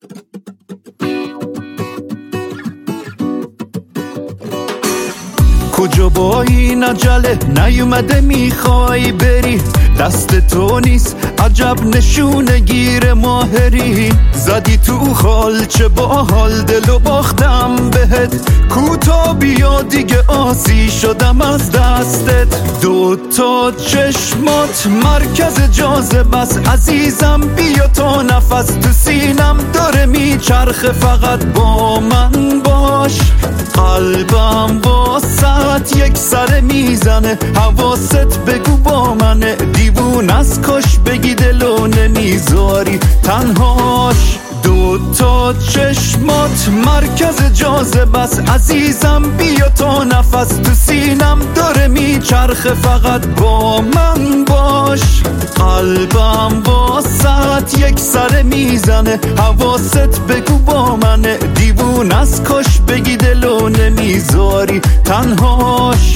کجا با این عجله نیومده میخوای بری؟ دست تو نیست عجب نشونه گیر ماهری. زدی تو خال چه باحال دلو باختم بهت. کوتا بیا دیگه آسی شدم از دستت. دوتا چشمات مرکز جاذبه است عزیزم. بیا تا نفس تو سینم داره میچرخه فقط با من باش. قلبم واسط یک سر میزنه. حواست بگو با منه. دیوون از کاش بگی دلو نمیذاری تنهاش. دوتا چشمات مرکز جاذبه است عزیزم. بیا تا نفس تو سینم داره میچرخه فقط با من باش. قلبم واسط یک سر میزنه. حواست بگو با منه. دیوون از کاش بگی دلو نمیذاری تنهاش.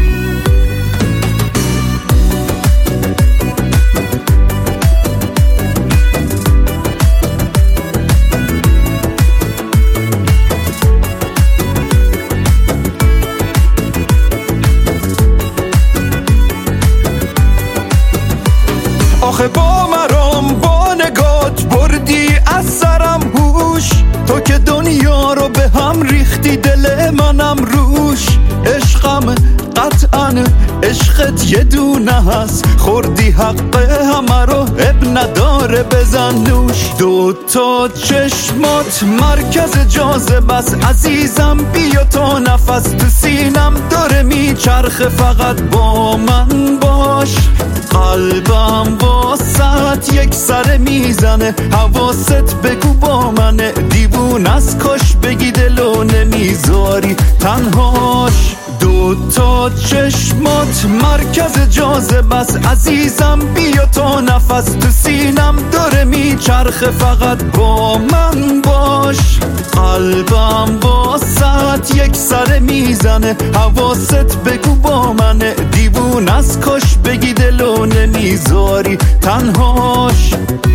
آخه با مرام با نگات بردی از سرم هوش. تو که دنیا رو به هم ریختی دل منم روش. عشقم قطعا عشقت یه دونه هست. خوردی حق همه رو اب نداره بزن نوش. دوتا چشمات مرکز جاذبه است عزیزم. بیا تا نفس تو سینم داره میچرخه فقط با من باش. قلبم واسط یک سر میزنه. حواست بگو با منه. دیوون از کاش بگی دلو نمیذاری تنهاش. دوتا چشمات مرکز جاذبه است عزیزم. بیا تا نفس تو سینم داره میچرخه فقط با من باش. قلبم واسط یک سر میزنه. حواست بگو با منه. دیوون از کاش بگی دلو نمیذاری تنهاش.